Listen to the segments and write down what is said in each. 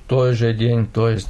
той же день, то есть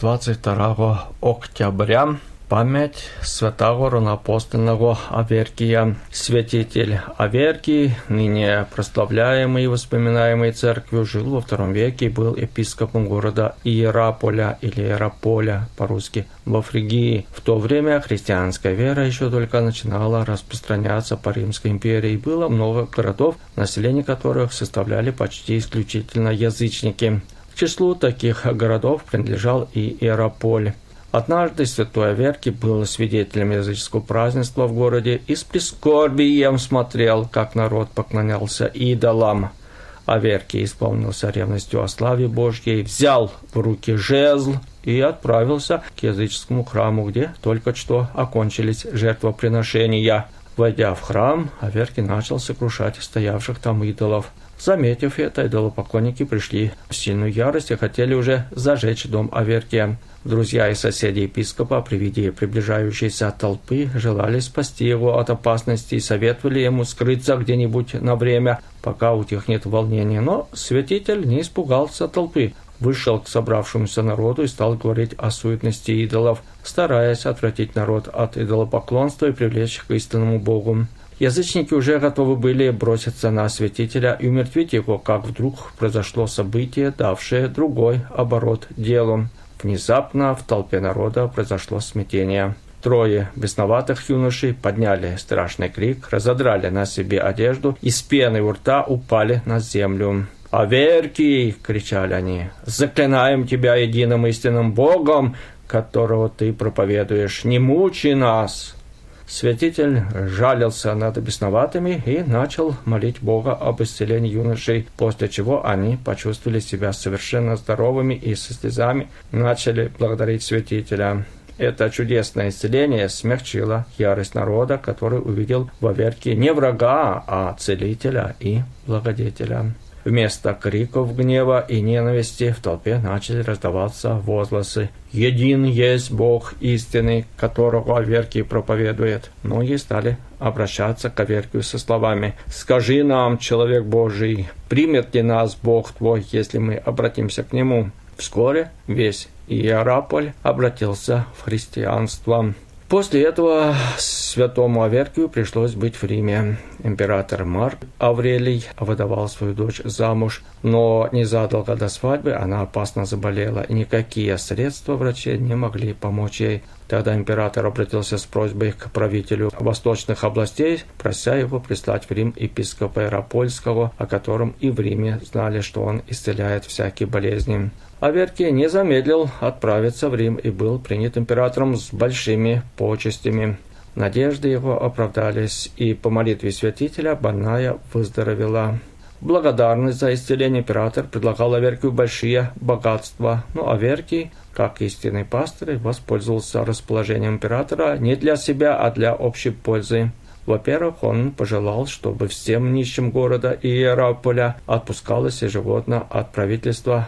22 октября, память святого равноапостольного Аверкия. Святитель Аверкий, ныне прославляемый и воспоминаемый церковью, жил во II веке и был епископом города Иераполя или Иераполя по-русски во Фригии. В то время христианская вера еще только начинала распространяться по Римской империи. Было много городов, население которых составляли почти исключительно язычники. К числу таких городов принадлежал и Иераполь. Однажды святой Аверкий был свидетелем языческого празднества в городе и с прискорбием смотрел, как народ поклонялся идолам. Аверкий исполнился ревностью о славе Божьей, взял в руки жезл и отправился к языческому храму, где только что окончились жертвоприношения. Войдя в храм, Аверкий начал сокрушать стоявших там идолов. Заметив это, идолопоклонники пришли в сильную ярость и хотели уже зажечь дом Аверкия. Друзья и соседи епископа при виде приближающейся толпы желали спасти его от опасности и советовали ему скрыться где-нибудь на время, пока утихнет волнение. Но святитель не испугался толпы, вышел к собравшемуся народу и стал говорить о суетности идолов, стараясь отвратить народ от идолопоклонства и привлечь к истинному Богу. Язычники уже готовы были броситься на святителя и умертвить его, как вдруг произошло событие, давшее другой оборот делу. Внезапно в толпе народа произошло смятение. 3 бесноватых юношей подняли страшный крик, разодрали на себе одежду и с пеной у рта упали на землю. «Аверкий!» — кричали они. «Заклинаем тебя единым истинным Богом, которого ты проповедуешь, не мучи нас!» Святитель жалился над бесноватыми и начал молить Бога об исцелении юношей, после чего они почувствовали себя совершенно здоровыми и со слезами начали благодарить святителя. Это чудесное исцеление смягчило ярость народа, который увидел в Аверкии не врага, а целителя и благодетеля. Вместо криков гнева и ненависти в толпе начали раздаваться возгласы «Един есть Бог истинный, которого Аверкий проповедует». Многие стали обращаться к Аверкию со словами «Скажи нам, человек Божий, примет ли нас Бог твой, если мы обратимся к нему?» Вскоре весь Иераполь обратился в христианство. После этого святому Аверкию пришлось быть в Риме. Император Марк Аврелий выдавал свою дочь замуж, но незадолго до свадьбы она опасно заболела, и никакие средства врачей не могли помочь ей. Тогда император обратился с просьбой к правителю восточных областей, прося его прислать в Рим епископа Иеропольского, о котором и в Риме знали, что он исцеляет всякие болезни. Аверкий не замедлил отправиться в Рим и был принят императором с большими почестями. Надежды его оправдались, и по молитве святителя больная выздоровела. В благодарность за исцеление император предлагал Аверкию большие богатства, но Аверкий, как истинный пастырь, воспользовался расположением императора не для себя, а для общей пользы. Во-первых, он пожелал, чтобы всем нищим города Иераполя отпускалось ежегодно от правительства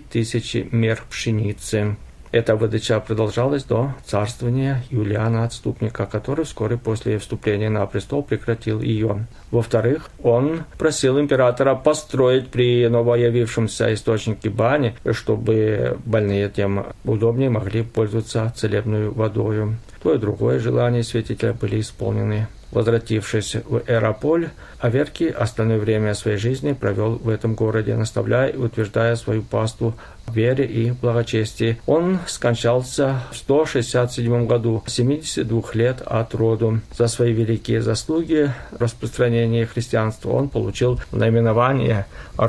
3000 мер пшеницы. Эта выдача продолжалась до царствования Юлиана Отступника, который вскоре после вступления на престол прекратил ее. Во-вторых, он просил императора построить при новоявившемся источнике бани, чтобы больные тем удобнее могли пользоваться целебной водой. То и другое желание святителя были исполнены. Возвратившись в Иераполь, Аверкий остальное время своей жизни провел в этом городе, наставляя и утверждая свою паству в вере и благочестии. Он скончался в 167 году, 72 лет от роду. За свои великие заслуги в распространении христианства он получил наименование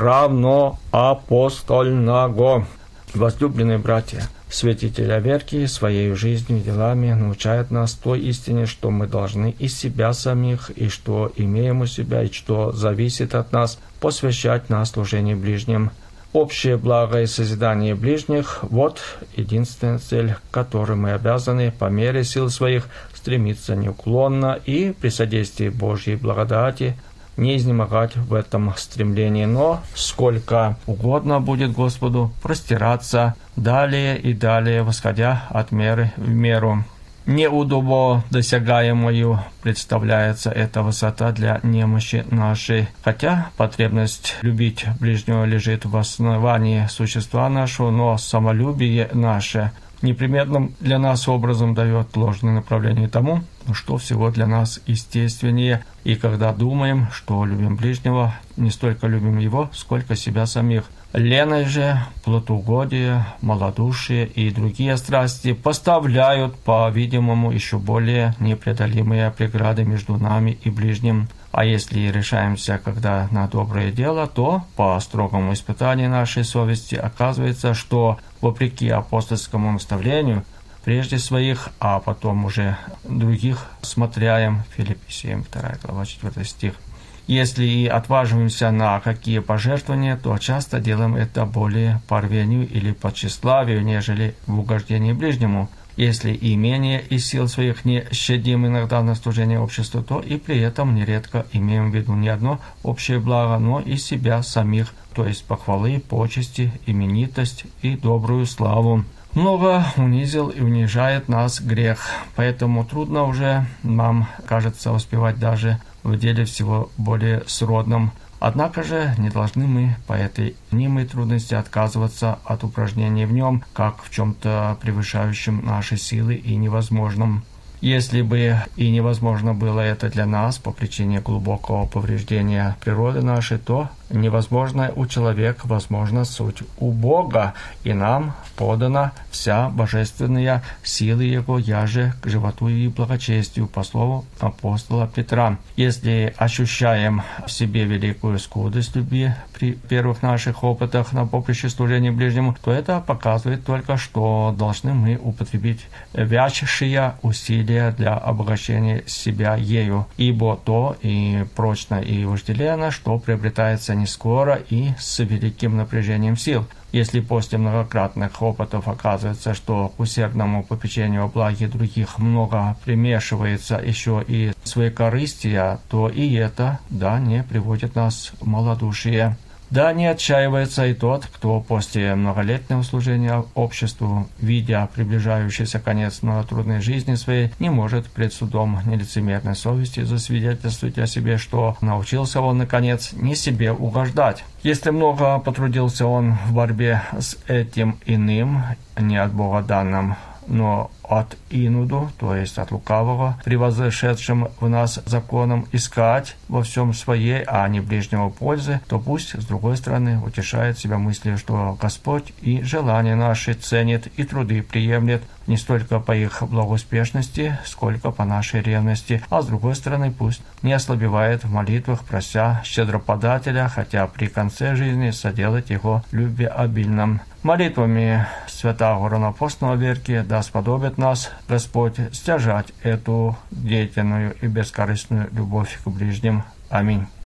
равноапостольного. Возлюбленные братья, святитель Аверкий своей жизнью и делами научает нас той истине, что мы должны из себя самих, и что имеем у себя, и что зависит от нас, посвящать на служение ближним. Общее благо и созидание ближних – вот единственная цель, к которой мы обязаны по мере сил своих стремиться неуклонно и при содействии Божьей благодати не изнемогать в этом стремлении, но сколько угодно будет Господу простираться далее и далее, восходя от меры в меру. неудободосягаемою представляется эта высота для немощи нашей. Хотя потребность любить ближнего лежит в основании существа нашего, но самолюбие наше неприметным для нас образом дает ложное направление тому, что всего для нас естественнее. И когда думаем, что любим ближнего, не столько любим его, сколько себя самих. Леной же, плотоугодие, малодушие и другие страсти поставляют, по-видимому, еще более непреодолимые преграды между нами и ближним. А если решаемся, когда на доброе дело, то по строгому испытанию нашей совести оказывается, что, вопреки апостольскому наставлению, прежде своих, а потом уже других смотряем. Филиппийцам 2 глава 4 стих. Если и отваживаемся на какие пожертвования, то часто делаем это более по рвению или по тщеславию, нежели в угождении ближнему. Если и менее из сил своих не щадим иногда на служение обществу, то и при этом нередко имеем в виду не одно общее благо, но и себя самих, то есть похвалы, почести, именитость и добрую славу. Много унизил и унижает нас грех, поэтому трудно уже нам, кажется, успевать даже в деле всего более сродном. Однако же не должны мы по этой мнимой трудности отказываться от упражнений в нем, как в чем-то превышающем наши силы и невозможном. Если бы и невозможно было это для нас по причине глубокого повреждения природы нашей, то невозможное у человека возможно суть у Бога, и нам подана вся божественная сила Его, яже к животу и благочестию, по слову апостола Петра. Если ощущаем в себе великую скудость любви при первых наших опытах на поприще служения ближнему, то это показывает только, что должны мы употребить вячшие усилия для обогащения себя ею, ибо то и прочно, и вожделенно, что приобретается не скоро и с великим напряжением сил. Если после многократных опытов оказывается, что к усердному попечению о благе других много примешивается еще и своекорыстия, то и это, не приводит нас в малодушие. Да, не отчаивается и тот, кто после многолетнего служения обществу, видя приближающийся конец многотрудной жизни своей, не может пред судом нелицемерной совести засвидетельствовать о себе, что научился он, наконец, не себе угождать. Если много потрудился он в борьбе с этим иным, не от Бога данным, но от инуду, то есть от лукавого, превозошедшим в нас законом, искать во всем своей, а не ближнего пользы, то пусть, с другой стороны, утешает себя мыслью, что Господь и желания наши ценит и труды приемлет не столько по их благоуспешности, сколько по нашей ревности, а с другой стороны, пусть не ослабевает в молитвах, прося щедроподателя, хотя при конце жизни соделать его любвеобильным. Молитвами святаго равноапостольного Аверкия да сподобит нас Господь стяжать эту деятельную и бескорыстную любовь к ближним. Аминь.